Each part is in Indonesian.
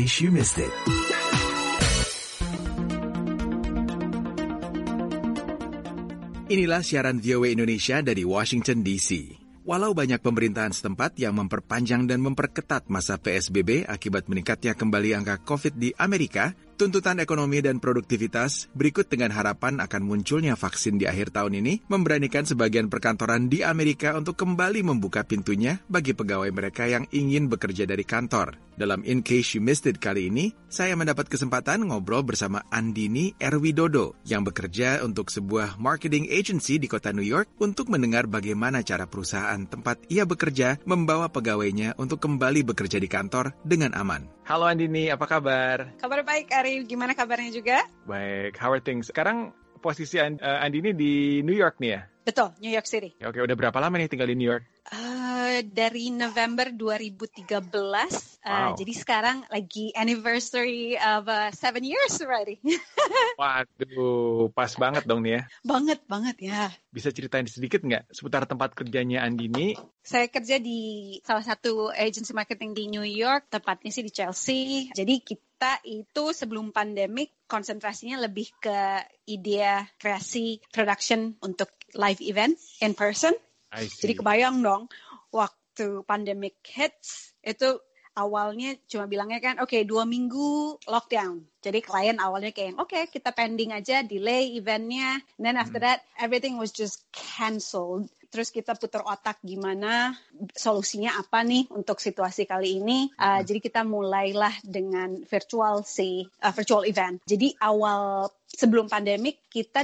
case you missed it. Inilah siaran VOA Indonesia dari Washington DC. Walau banyak pemerintahan setempat yang memperpanjang dan memperketat masa PSBB akibat meningkatnya kembali angka COVID di Amerika, tuntutan ekonomi dan produktivitas berikut dengan harapan akan munculnya vaksin di akhir tahun ini memberanikan sebagian perkantoran di Amerika untuk kembali membuka pintunya bagi pegawai mereka yang ingin bekerja dari kantor. Dalam In Case You Missed It kali ini, saya mendapat kesempatan ngobrol bersama Andini Erwidodo yang bekerja untuk sebuah marketing agency di kota New York untuk mendengar bagaimana cara perusahaan tempat ia bekerja membawa pegawainya untuk kembali bekerja di kantor dengan aman. Halo Andini, apa kabar? Kabar baik, Ari. Gimana kabarnya juga? Baik, how are things? Sekarang posisi Andini di New York nih ya? Betul, New York City. Oke, udah berapa lama nih tinggal di New York? Dari November 2013. Wow. Jadi sekarang lagi anniversary of 7 years already. Waduh, pas banget dong nih ya. Banget ya. Bisa ceritain sedikit nggak seputar tempat kerjanya Andini? Saya kerja di salah satu agency marketing di New York, tepatnya sih di Chelsea. Jadi kita itu sebelum pandemik konsentrasinya lebih ke ide kreasi production untuk live event in person. Jadi kebayang dong, waktu pandemic hits, itu awalnya cuma bilangnya kan, oke, 2 minggu lockdown. Jadi klien awalnya kayak, oke, kita pending aja, delay eventnya. And then after that, everything was just canceled. Terus kita putar otak gimana, solusinya apa nih untuk situasi kali ini. Jadi kita mulailah dengan virtual event. Jadi awal sebelum pandemic, kita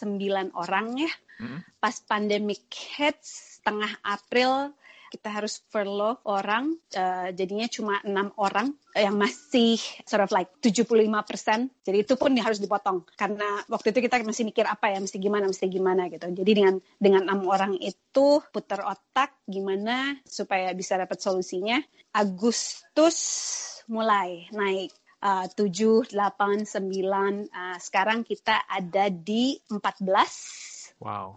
29 orang ya. Pas pandemic hits, tengah April, kita harus furlough orang, jadinya cuma 6 orang yang masih sort of like 75%. Jadi itu pun harus dipotong. Karena waktu itu kita masih mikir apa ya, mesti gimana gitu. Jadi dengan 6 orang itu putar otak gimana supaya bisa dapat solusinya. Agustus mulai naik. 7, 8, 9, sekarang kita ada di 14. Wow.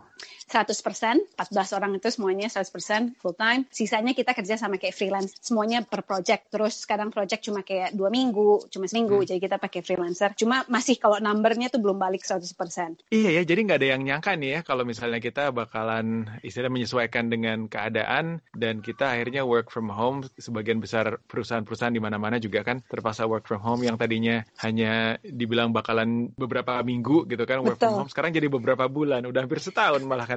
100%, 14 orang itu semuanya 100% full time. Sisanya kita kerja sama kayak freelance, semuanya per project. Terus kadang project cuma kayak 2 minggu, cuma seminggu, jadi kita pakai freelancer. Cuma masih kalau numbernya tuh belum balik 100%. Iya ya, jadi nggak ada yang nyangka nih ya kalau misalnya kita bakalan menyesuaikan dengan keadaan dan kita akhirnya work from home. Sebagian besar perusahaan-perusahaan di mana-mana juga kan terpaksa work from home yang tadinya hanya dibilang bakalan beberapa minggu gitu kan. Work from home sekarang jadi beberapa bulan, udah hampir setahun malah kan.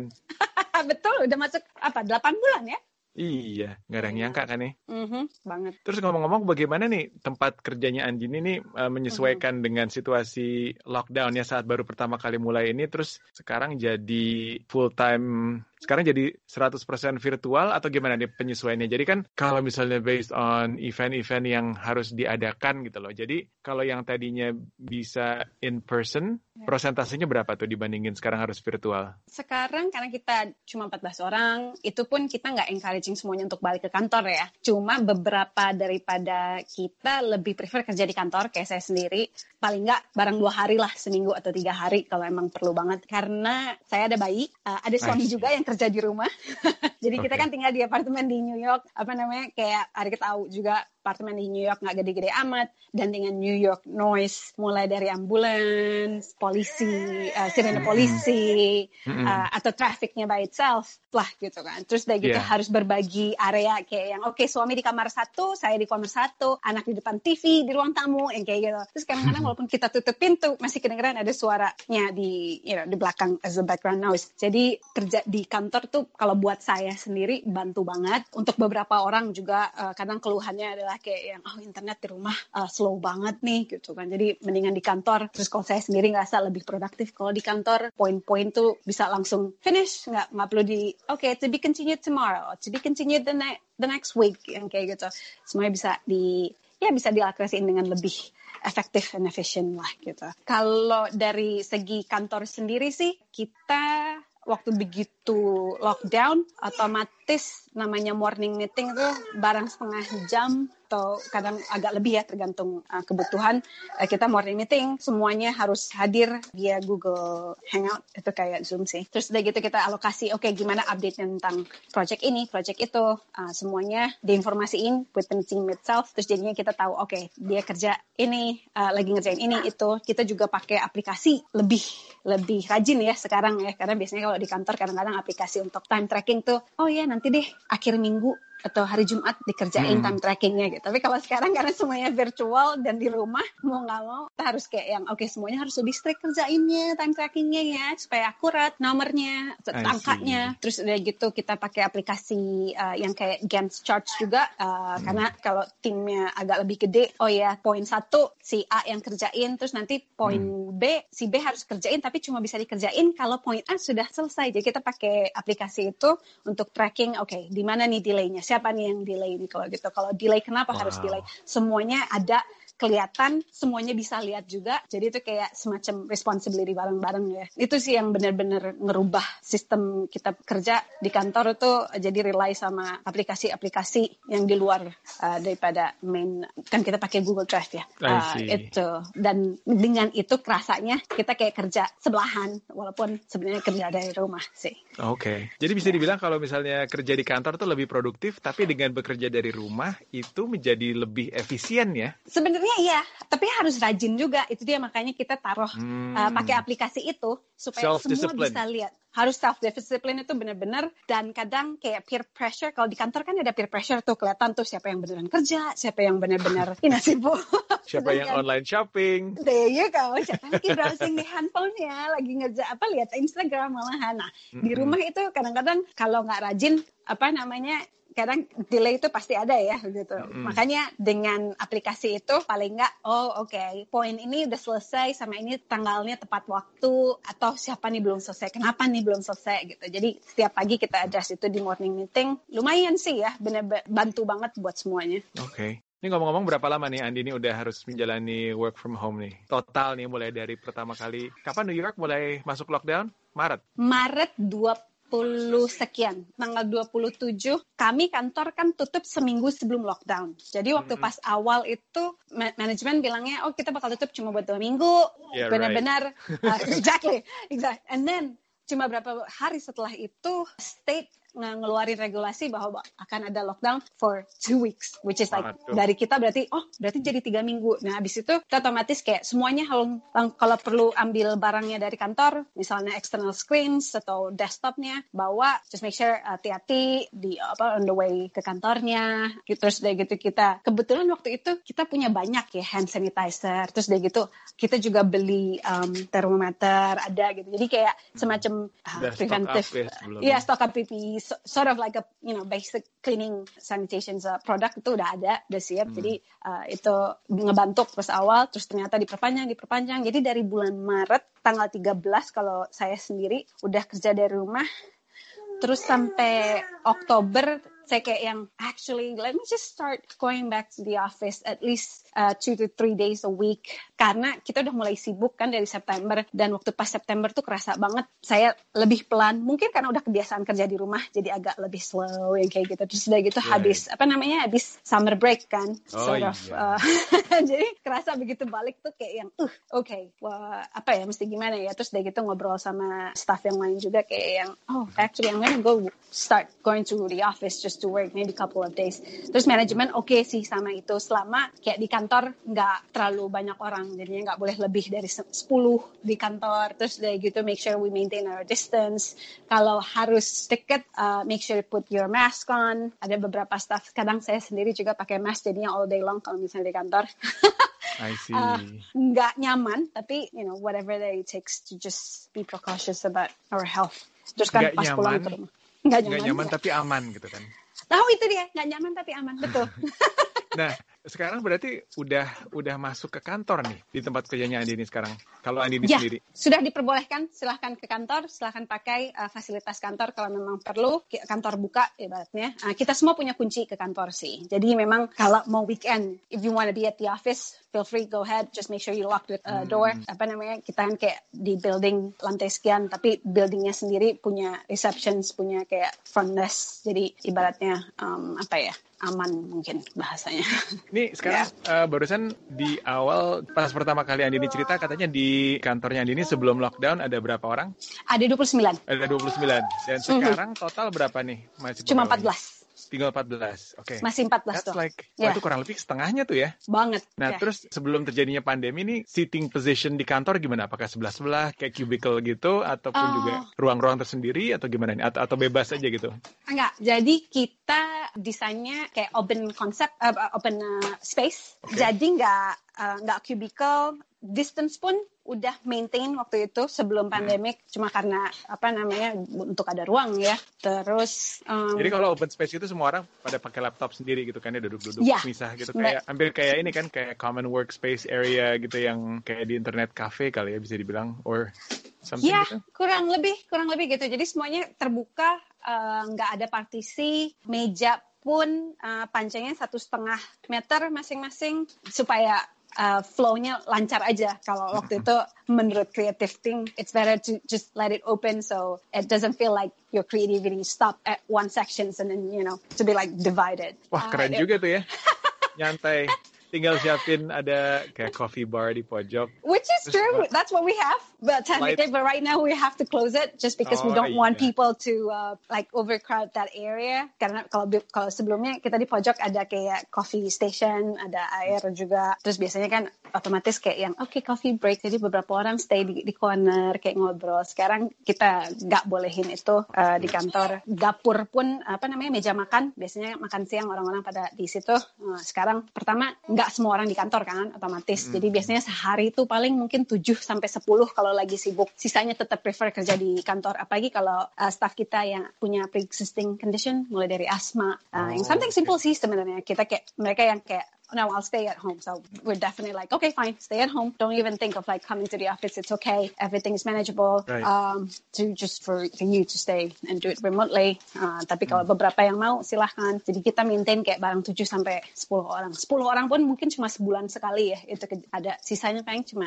Betul, udah masuk 8 bulan ya? Iya, nggak ada yang nyangka kan nih. Banget. Terus ngomong-ngomong bagaimana nih tempat kerjanya Andini nih menyesuaikan dengan situasi lockdown ya saat baru pertama kali mulai ini, terus sekarang jadi full time, sekarang jadi 100% virtual atau gimana nih penyesuaiannya? Jadi kan kalau misalnya based on event-event yang harus diadakan gitu loh. Jadi kalau yang tadinya bisa in person, prosentasenya berapa tuh dibandingin sekarang harus virtual? Sekarang karena kita cuma 14 orang, itu pun kita nggak encouraging semuanya untuk balik ke kantor ya. Cuma beberapa daripada kita lebih prefer kerja di kantor, kayak saya sendiri. Paling nggak barang 2 hari lah, seminggu atau 3 hari kalau emang perlu banget. Karena saya ada bayi, ada suami juga yang kerja di rumah. Jadi kita kan tinggal di apartemen di New York, kayak Ari tahu juga apartemen di New York nggak gede-gede amat, dan dengan New York noise mulai dari ambulans, polisi, sirene polisi, atau trafficnya by itself lah gitu kan. Terus dari kita harus berbagi area kayak yang suami di kamar 1, saya di kamar 1, anak di depan TV, di ruang tamu, yang kayak gitu. Terus kadang-kadang walaupun kita tutup pintu masih kedengeran ada suaranya di belakang as a background noise. Jadi kerja di kantor tuh kalau buat saya sendiri bantu banget. Untuk beberapa orang juga kadang keluhannya adalah kayak yang internet di rumah slow banget nih gitu kan. Jadi mendingan di kantor. Terus kalau saya sendiri ngerasa lebih produktif kalau di kantor, poin-poin tuh bisa langsung finish, nggak perlu to be continued tomorrow, to be continued the next week, yang kayak gitu. Semuanya bisa diakresiin dengan lebih efektif dan efisien lah gitu. Kalau dari segi kantor sendiri sih, kita waktu begitu lockdown, otomatis namanya morning meeting tuh barang setengah jam atau kadang agak lebih ya, tergantung kebutuhan. Kita morning meeting, semuanya harus hadir via Google Hangout, itu kayak Zoom sih. Terus udah gitu kita alokasi, oke, gimana update tentang project ini, project itu, semuanya diinformasiin within team itself. Terus jadinya kita tahu, oke, dia kerja ini, lagi ngerjain ini, itu. Kita juga pakai aplikasi lebih rajin ya sekarang ya, karena biasanya kalau di kantor kadang-kadang aplikasi untuk time tracking tuh, oh ya nanti deh akhir minggu atau hari Jumat dikerjain time trackingnya gitu. Tapi kalau sekarang karena semuanya virtual dan di rumah, mau nggak mau kita harus kayak yang oke, semuanya harus lebih strict kerjainnya, time trackingnya ya, supaya akurat nomornya, angkanya. Terus udah gitu kita pakai aplikasi yang kayak Gantt chart juga, karena kalau timnya agak lebih gede, oh ya poin 1 si A yang kerjain, terus nanti poin B si B harus kerjain, tapi cuma bisa dikerjain kalau poin A sudah selesai. Jadi kita pakai aplikasi itu untuk tracking, oke, di mana nih delaynya, siapa nih yang delay nih kalau gitu. Kalau delay kenapa harus delay? Semuanya ada, kelihatan, semuanya bisa lihat juga. Jadi itu kayak semacam responsibility bareng-bareng ya. Itu sih yang benar-benar ngerubah sistem kita kerja di kantor itu, jadi rely sama aplikasi-aplikasi yang di luar daripada main, kan kita pakai Google Drive ya. Itu. Dan dengan itu kerasanya kita kayak kerja sebelahan, walaupun sebenarnya kerja dari rumah sih. Oke. Jadi bisa dibilang kalau misalnya kerja di kantor tuh lebih produktif, tapi dengan bekerja dari rumah itu menjadi lebih efisien ya? Sebenarnya iya, tapi harus rajin juga. Itu dia makanya kita taruh pakai aplikasi itu supaya semua bisa lihat. Harus self-discipline itu benar-benar, dan kadang kayak peer pressure. Kalau di kantor kan ada peer pressure tuh, kelihatan tuh siapa yang beneran kerja, siapa yang benar-benar sibuk. Siapa yang online shopping. There you go. Siapa lagi browsing di handphonenya, lagi lihat Instagram malahan. Nah, di rumah itu kadang-kadang kalau nggak rajin, kadang delay itu pasti ada ya gitu. Makanya dengan aplikasi itu paling nggak, poin ini udah selesai sama ini tanggalnya tepat waktu, atau siapa nih belum selesai, kenapa nih belum selesai gitu. Jadi setiap pagi kita adjust itu di morning meeting. Lumayan sih ya, bener bantu banget buat semuanya. Oke. Ini ngomong-ngomong berapa lama nih Andi ini udah harus menjalani work from home nih? Total nih mulai dari pertama kali. Kapan New York mulai masuk lockdown? Maret 20 sekian, tanggal 27, kami kantor kan tutup seminggu sebelum lockdown. Jadi waktu pas awal itu, manajemen bilangnya, kita bakal tutup cuma buat 2 minggu. Yeah, benar-benar, exactly. And then, cuma berapa hari setelah itu, state ngeluarin regulasi bahwa akan ada lockdown for 2 weeks, which is like dari kita berarti jadi 3 minggu. Nah, habis itu kita otomatis kayak semuanya kalau perlu ambil barangnya dari kantor, misalnya external screens atau desktopnya, bawa, just make sure hati-hati on the way ke kantornya. Terus dari gitu kita kebetulan waktu itu kita punya banyak ya hand sanitizer. Terus dari gitu kita juga beli termometer ada gitu. Jadi kayak semacam preventive, stock up PPE. Sort of like a basic cleaning sanitation product itu udah ada, udah siap. Jadi itu ngebantu pas awal, terus ternyata diperpanjang. Jadi dari bulan Maret tanggal 13 kalau saya sendiri udah kerja dari rumah, terus sampai Oktober saya kayak yang actually let me just start going back to the office at least 2 to 3 days a week, karena kita udah mulai sibuk kan dari September, dan waktu pas September tuh kerasa banget saya lebih pelan, mungkin karena udah kebiasaan kerja di rumah jadi agak lebih slow yang kayak gitu. Terus udah gitu habis summer break kan, jadi kerasa begitu balik tuh kayak yang mesti gimana ya. Terus udah gitu ngobrol sama staff yang lain juga kayak yang actually I'm gonna go start going to the office just to work maybe a couple of days. Terus manajemen sih sama itu, selama kayak di kantor nggak terlalu banyak orang, jadinya nggak boleh lebih dari 10 di kantor. Terus dari gitu make sure we maintain our distance. Kalau harus deket, make sure you put your mask on. Ada beberapa staff, kadang saya sendiri juga pakai mask jadinya all day long kalau misalnya di kantor. I see. Nggak nyaman, tapi whatever that it takes to just be precautious about our health. Terus kan pas pulang ke rumah nggak nyaman tapi aman gitu kan. Tahu itu dia, nggak nyaman tapi aman, betul. Nah, sekarang berarti udah masuk ke kantor nih di tempat kerjanya Andi ini sekarang. Kalau Andi ini sendiri. Sudah diperbolehkan, silahkan ke kantor, silahkan pakai fasilitas kantor kalau memang perlu. Kantor buka ibaratnya. Kita semua punya kunci ke kantor sih. Jadi memang kalau mau weekend, if you want to be at the office, feel free, go ahead. Just make sure you lock the door. Kita kan kayak di building lantai sekian, tapi buildingnya sendiri punya receptions, punya kayak front desk. Jadi ibaratnya aman mungkin bahasanya. Ini sekarang barusan di awal pas pertama kali Andini cerita katanya di kantornya Andini sebelum lockdown ada berapa orang? Ada 29. Ada 29. Dan sekarang total berapa nih? Masih Cuma pegawainya? 14. Tinggal 14. Oke. Masih 14 That's tuh. like, itu kurang lebih setengahnya tuh ya. Banget. Nah, terus sebelum terjadinya pandemi nih, seating position di kantor gimana? Apakah sebelah-sebelah kayak cubicle gitu ataupun juga ruang-ruang tersendiri atau gimana nih? Atau bebas aja gitu? Enggak. Jadi kita desainnya kayak open concept, open space. Okay. Jadi nggak cubicle. Distance pun udah maintain waktu itu sebelum pandemic, cuma karena untuk ada ruang ya. Terus jadi kalau open space itu semua orang pada pakai laptop sendiri gitu kan ya, duduk-duduk misah gitu, kayak hampir kayak ini kan, kayak common workspace area gitu yang kayak di internet cafe kali ya bisa dibilang, or something gitu. kurang lebih gitu. Jadi semuanya terbuka, nggak ada partisi, meja pun panjangnya 1,5 meter masing-masing supaya flow-nya lancar aja. Kalau waktu itu menurut creative team, it's better to just let it open so it doesn't feel like your creativity stop at one section and then, to be like divided. Wah, keren juga tuh ya. Nyantai. Tinggal siapin ada kayak coffee bar di pojok. Which is true. That's what we have. But technically, but right now we have to close it just because we don't want people to overcrowd that area. Karena kalau sebelumnya kita di pojok ada kayak coffee station, ada air juga. Terus biasanya kan otomatis kayak yang coffee break. Jadi beberapa orang stay di corner kayak ngobrol. Sekarang kita nggak bolehin itu di kantor. Dapur pun meja makan. Biasanya makan siang orang-orang pada di situ. Sekarang pertama nggak semua orang di kantor kan otomatis. Jadi biasanya sehari itu paling mungkin 7-10 kalau lagi sibuk. Sisanya tetap prefer kerja di kantor. Apalagi kalau staff kita yang punya pre-existing condition, mulai dari asma. Yang something simple sih sebenarnya. Mereka yang kayak, no, I'll stay at home. So we're definitely like, okay, fine, stay at home. Don't even think of like coming to the office. It's okay. Everything is manageable. Right. Just for you to stay and do it remotely. Tapi kalau beberapa yang mau, silahkan. Jadi kita maintain kayak barang 7-10 orang. 10 orang pun mungkin cuma sebulan sekali ya. Itu ada. Sisanya paling cuma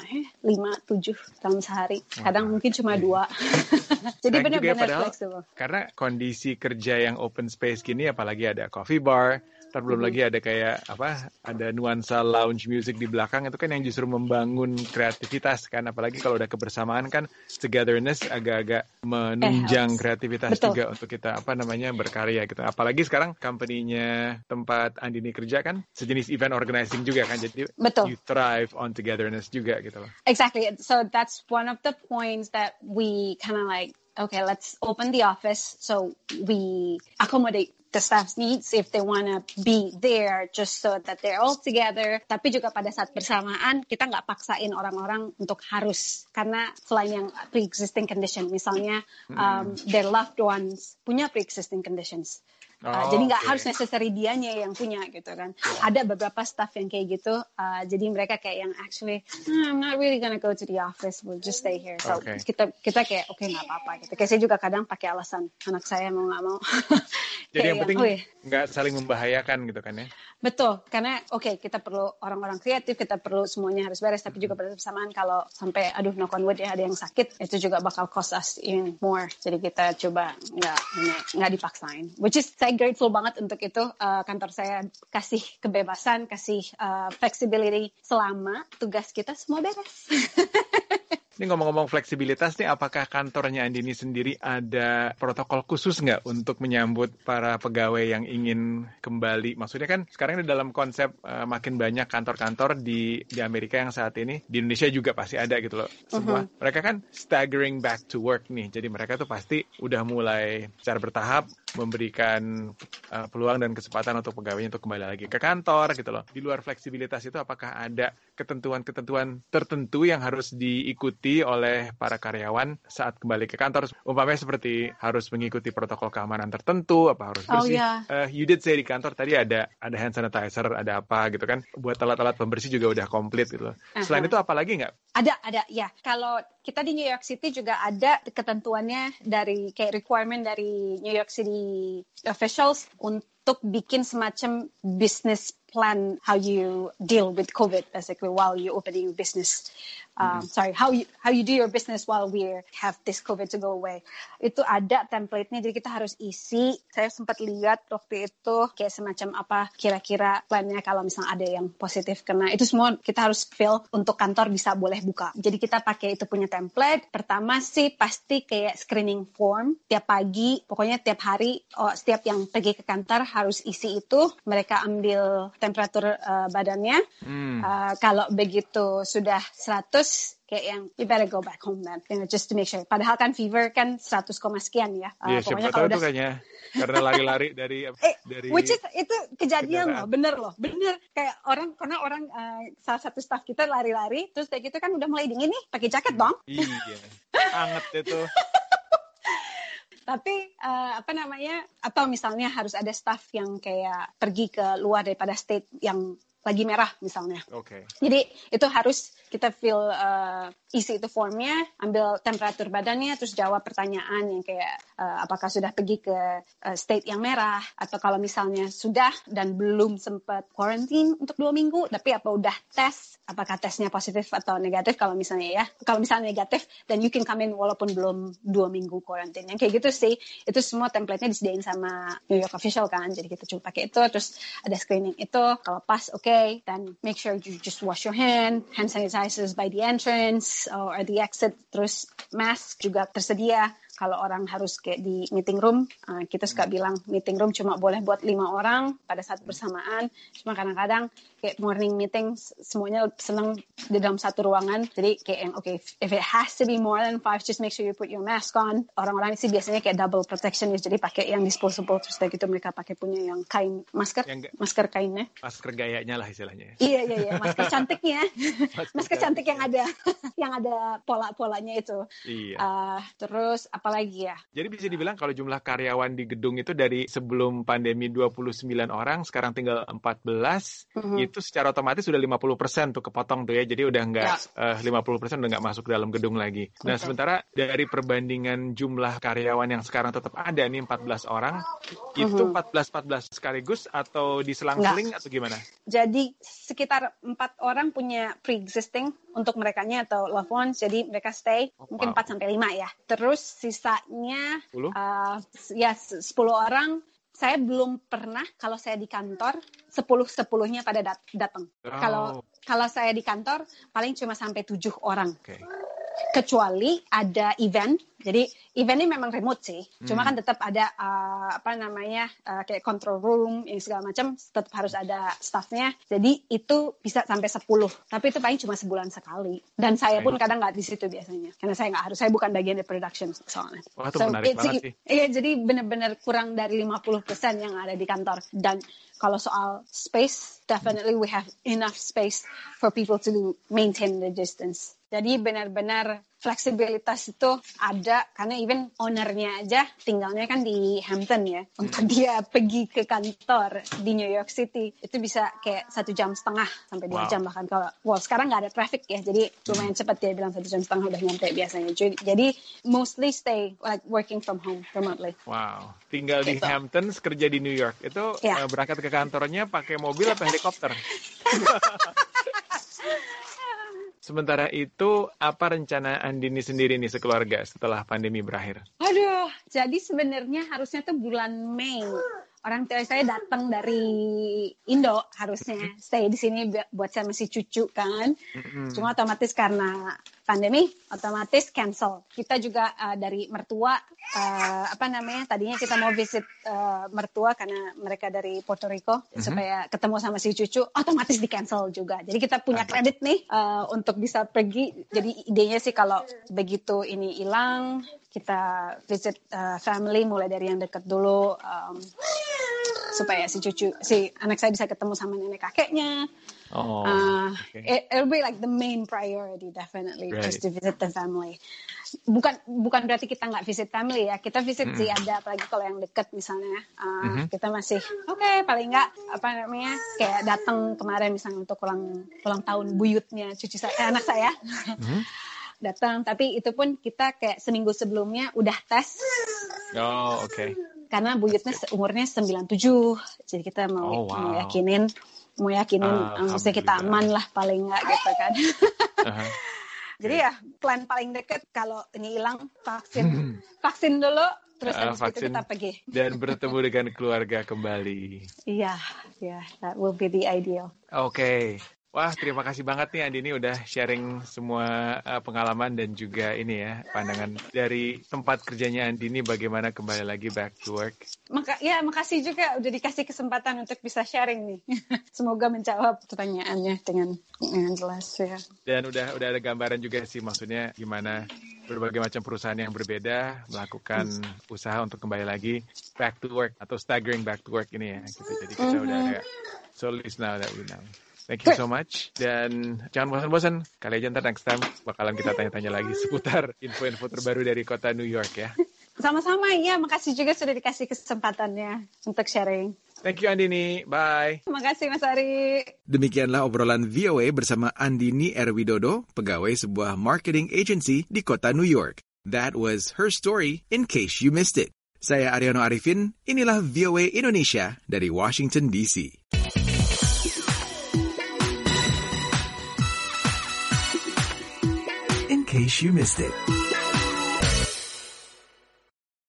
5-7 dalam sehari. Kadang mungkin cuma 2. Jadi benar-benar flexible. Karena kondisi kerja yang open space gini, apalagi ada coffee bar, belum lagi ada kayak ada nuansa lounge music di belakang, itu kan yang justru membangun kreativitas kan, apalagi kalau udah kebersamaan kan, togetherness agak-agak menunjang kreativitas juga untuk kita berkarya gitu. Apalagi sekarang company-nya tempat Andini kerja kan sejenis event organizing juga kan, jadi you thrive on togetherness juga gitu loh. Exactly. So that's one of the points that we kind of like, okay, let's open the office so we accommodate the staff's needs if they want to be there just so that they're all together. Tapi juga pada saat bersamaan kita nggak paksain orang-orang untuk harus, karena selain yang pre-existing condition, misalnya their loved ones punya pre-existing conditions. Jadi nggak harus necessary dianya yang punya gitu kan. Ada beberapa staff yang kayak gitu. Jadi mereka kayak yang actually, I'm not really gonna go to the office, we'll just stay here. So kita kayak nggak apa-apa gitu. Kayak saya juga kadang pakai alasan anak saya mau nggak mau. Jadi yang penting nggak saling membahayakan gitu kan ya. Betul, karena kita perlu orang-orang kreatif, kita perlu semuanya harus beres, tapi juga pada bersamaan kalau sampai knock on wood ya ada yang sakit, itu juga bakal cost us even more. Jadi kita coba nggak dipaksain. Which is saya grateful banget untuk itu. Kantor saya kasih kebebasan, kasih flexibility selama tugas kita semua beres. Ini ngomong-ngomong fleksibilitas nih, apakah kantornya Andini sendiri ada protokol khusus nggak untuk menyambut para pegawai yang ingin kembali? Maksudnya kan sekarang ini dalam konsep makin banyak kantor-kantor di Amerika yang saat ini, di Indonesia juga pasti ada gitu loh. Semua mereka kan staggering back to work nih. Jadi mereka tuh pasti udah mulai secara bertahap memberikan peluang dan kesempatan untuk pegawainya untuk kembali lagi ke kantor gitu loh. Di luar fleksibilitas itu apakah ada ketentuan-ketentuan tertentu yang harus diikuti oleh para karyawan saat kembali ke kantor? Umpamanya seperti harus mengikuti protokol keamanan tertentu, apa harus bersih. You did say di kantor tadi ada hand sanitizer, ada apa gitu kan. Buat alat-alat pembersih juga udah komplit gitu loh. Selain itu apa lagi nggak? Ada ya. Kalau kita di New York City juga ada ketentuannya dari kayak requirement dari New York City officials untuk bikin semacam business plan how you deal with COVID basically while you opening business. how you do your business while we have this COVID to go away. Itu ada template-nya, jadi kita harus isi. Saya sempat lihat waktu itu kayak semacam apa kira-kira plannya kalau misalnya ada yang positif kena. Itu semua kita harus fill untuk kantor bisa boleh buka. Jadi kita pakai itu punya template. Pertama sih pasti kayak screening form tiap pagi, pokoknya tiap hari, setiap yang pergi ke kantor harus isi itu. Mereka ambil temperatur badannya. Kalau begitu sudah 100, kayak yang you better go back home then, just to make sure. Padahal kan fever kan 100, sekian ya. Pokoknya siapa tahu itu kayaknya karena lari-lari dari which is itu kejadian loh, bener kayak karena orang salah satu staff kita lari-lari, terus kayak gitu kan udah mulai dingin nih, pakai jaket dong. Iya, anget itu. Tapi atau misalnya harus ada staff yang kayak pergi ke luar daripada state yang lagi merah misalnya. Okay. Jadi itu harus kita isi itu formnya, ambil temperatur badannya, terus jawab pertanyaan yang kayak apakah sudah pergi ke state yang merah, atau kalau misalnya sudah dan belum sempat quarantine untuk 2 minggu, tapi apa udah tes, apakah tesnya positif atau negatif. Kalau misalnya negatif, then you can come in walaupun belum 2 minggu quarantine. Yang kayak gitu sih, itu semua template-nya disediain sama New York official kan, jadi kita cuma pakai itu, terus ada screening itu, kalau pas then make sure you just wash your hand sanitizers by the entrance or the exit, terus mask juga tersedia. Kalau orang harus kayak di meeting room, kita suka bilang meeting room cuma boleh buat 5 orang pada saat bersamaan. Cuma kadang-kadang kayak morning meeting semuanya senang di dalam satu ruangan. Jadi kayak yang if it has to be more than 5, just make sure you put your mask on. Orang-orang sih biasanya kayak double protection, jadi pakai yang disposable, terus kayak gitu mereka pakai punya yang kain masker kainnya. Masker gayanya lah istilahnya. Iya, masker cantiknya. Masker cantik yang ada pola-polanya itu. Iya. Terus apalagi ya? Jadi bisa dibilang kalau jumlah karyawan di gedung itu dari sebelum pandemi 29 orang, sekarang tinggal 14, itu secara otomatis sudah 50% tuh kepotong tuh ya. Jadi udah nggak 50% udah nggak masuk dalam gedung lagi. Nah, sementara dari perbandingan jumlah karyawan yang sekarang tetap ada nih 14 orang, itu 14 sekaligus atau diselang-seling atau gimana? Jadi sekitar 4 orang punya pre-existing untuk merekanya atau loved ones, jadi mereka stay mungkin 4-5 ya. Terus sisanya 10 orang. Saya belum pernah kalau saya di kantor 10-10-nya pada datang. Kalau saya di kantor paling cuma sampai 7 orang. Okay. Kecuali ada event. Jadi event ini memang remote sih. Cuma kan tetap ada kayak control room yang segala macam, tetap harus ada staffnya. Jadi itu bisa sampai 10. Tapi itu paling cuma sebulan sekali. Dan saya pun kadang nggak di situ biasanya. Karena saya bukan bagian dari production soalnya. Wah, itu menarik banget sih. Iya, jadi benar-benar kurang dari 50% yang ada di kantor. Dan kalau soal space, definitely we have enough space for people to maintain the distance. Jadi benar-benar fleksibilitas itu ada, karena even ownernya aja tinggalnya kan di Hampton ya. Untuk dia pergi ke kantor di New York City itu bisa kayak 1,5 jam sampai 2 jam bahkan. Kalau sekarang nggak ada traffic ya, jadi lumayan cepat, dia bilang 1,5 jam udah nyampe biasanya. Jadi mostly stay like working from home remotely. Wow, tinggal di Hampton, kerja di New York. Itu berangkat ke kantornya pakai mobil atau helikopter? Sementara itu, apa rencana Andini sendiri nih sekeluarga setelah pandemi berakhir? Aduh, jadi sebenarnya harusnya tuh bulan Mei. Orang tua saya datang dari Indo, harusnya stay di sini buat sama si cucu kan. Cuma otomatis karena pandemi, otomatis cancel. Kita juga dari mertua, tadinya kita mau visit mertua karena mereka dari Puerto Rico, supaya ketemu sama si cucu, otomatis di cancel juga. Jadi kita punya kredit nih untuk bisa pergi. Jadi idenya sih kalau begitu ini hilang, kita visit family mulai dari yang dekat dulu, supaya si anak saya bisa ketemu sama nenek kakeknya. It'll be like the main priority definitely, just to visit the family. Bukan berarti kita nggak visit family ya, kita visit sih ada, apalagi kalau yang dekat misalnya, kita masih paling nggak kayak datang kemarin misalnya untuk ulang tahun buyutnya anak saya. Datang, tapi itu pun kita kayak seminggu sebelumnya udah tes. Karena buyutnya umurnya 97, jadi kita mau yakinin maksudnya kita aman lah paling nggak gitu kan. Jadi ya plan paling dekat kalau ini hilang vaksin dulu, terus habis itu kita pergi. Dan bertemu dengan keluarga kembali. Iya, that will be the ideal. Oke. Wah, terima kasih banget nih Andini udah sharing semua pengalaman dan juga ini ya, pandangan dari tempat kerjanya Andini bagaimana kembali lagi back to work. Makasih juga udah dikasih kesempatan untuk bisa sharing nih. Semoga menjawab pertanyaannya dengan jelas ya. Dan udah ada gambaran juga sih, maksudnya gimana berbagai macam perusahaan yang berbeda melakukan usaha untuk kembali lagi back to work atau staggering back to work ini ya. Gitu. Jadi kita udah ada so at least now that we know. Thank you so much. Dan jangan bosan-bosan. Kali aja ntar next time bakalan kita tanya-tanya lagi seputar info-info terbaru dari kota New York ya. Sama-sama ya. Makasih juga sudah dikasih kesempatannya untuk sharing. Thank you Andini. Bye. Terima kasih Mas Ari. Demikianlah obrolan VOA bersama Andini R. Widodo, pegawai sebuah marketing agency di kota New York. That was her story in case you missed it. Saya Aryono Arifin. Inilah VOA Indonesia dari Washington DC. In case you missed it.